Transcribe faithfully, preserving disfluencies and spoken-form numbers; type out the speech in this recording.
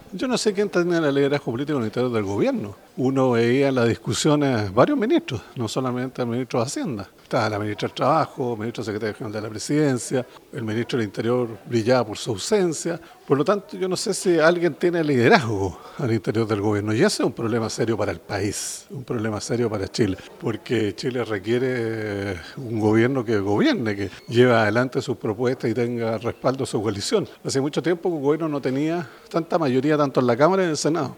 Yo no sé quién tenía el liderazgo político en el interior del gobierno. Uno veía en las discusiones varios ministros, no solamente el ministro de Hacienda. Estaba la ministra del Trabajo, el ministro secretario general de la Presidencia, el ministro del Interior brillaba por su ausencia. Por lo tanto, yo no sé si alguien tiene liderazgo al interior del gobierno. Y ese es un problema serio para el país, un problema serio para Chile, porque Chile requiere un gobierno que gobierne, que lleve adelante sus propuestas y tenga respaldo de su coalición. Hace mucho tiempo que el gobierno no tenía tanta mayoría tanto en la Cámara como en el Senado.